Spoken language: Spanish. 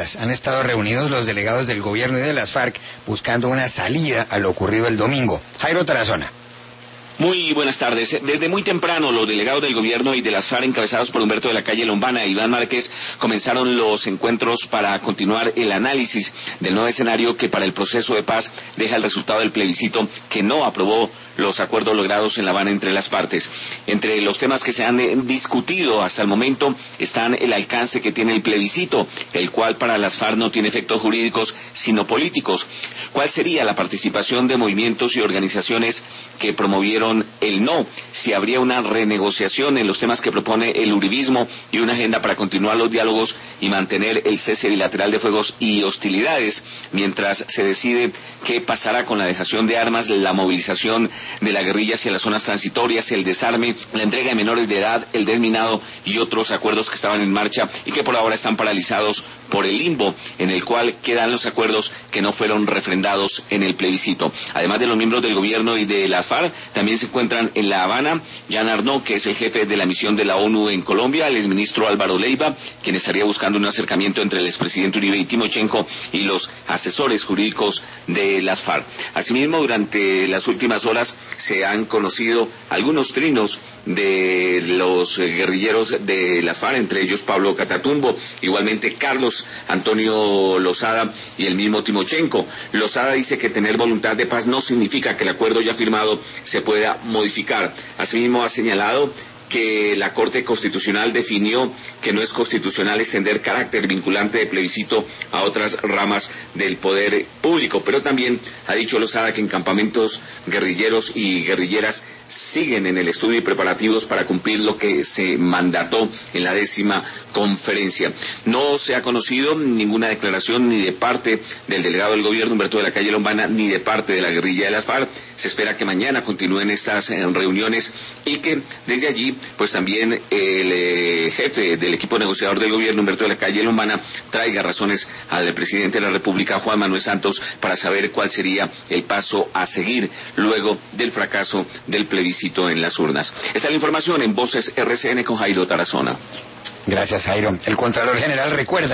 horas han estado reunidos los delegados del gobierno y de las FARC buscando una salida a lo ocurrido el domingo. Jairo Tarazona. Muy buenas tardes. Desde muy temprano, los delegados del gobierno y de las FARC, encabezados por Humberto de la Calle Lombana e Iván Márquez, comenzaron los encuentros para continuar el análisis del nuevo escenario que para el proceso de paz deja el resultado del plebiscito que no aprobó los acuerdos logrados en La Habana entre las partes. Entre los temas que se han discutido hasta el momento están el alcance que tiene el plebiscito, el cual para las FARC no tiene efectos jurídicos sino políticos. ¿Cuál sería la participación de movimientos y organizaciones que promovieron el no? Si habría una renegociación en los temas que propone el uribismo y una agenda para continuar los diálogos y mantener el cese bilateral de fuegos y hostilidades, mientras se decide qué pasará con la dejación de armas, la movilización de la guerrilla hacia las zonas transitorias, el desarme, la entrega de menores de edad, el desminado y otros acuerdos que estaban en marcha y que por ahora están paralizados por el limbo, en el cual quedan los acuerdos que no fueron refrendados en el plebiscito. Además de los miembros del gobierno y de la FARC, también se encuentran en La Habana Jan Arnaud, que es el jefe de la misión de la ONU en Colombia, el exministro Álvaro Leiva, quien estaría buscando un acercamiento entre el expresidente Uribe y Timochenko y los asesores jurídicos de las FARC. Asimismo, durante las últimas horas se han conocido algunos trinos de los guerrilleros de las FARC, entre ellos Pablo Catatumbo, igualmente Carlos Antonio Lozada y el mismo Timochenko. Lozada dice que tener voluntad de paz no significa que el acuerdo ya firmado se pueda modificar. Asimismo ha señalado que la Corte Constitucional definió que no es constitucional extender carácter vinculante de plebiscito a otras ramas del poder público, pero también ha dicho Lozada que en campamentos guerrilleros y guerrilleras siguen en el estudio y preparativos para cumplir lo que se mandató en la 10ª conferencia. No se ha conocido ninguna declaración ni de parte del delegado del gobierno, Humberto de la Calle Lombana, ni de parte de la guerrilla de las FARC. Se espera que mañana continúen estas reuniones y que desde allí pues también el jefe del equipo negociador del gobierno, Humberto de la Calle Lombana, traiga razones al presidente de la República, Juan Manuel Santos, para saber cuál sería el paso a seguir luego del fracaso del plebiscito en las urnas. Esta es la información en Voces RCN con Jairo Tarazona. Gracias, Jairo. El Contralor General recuerda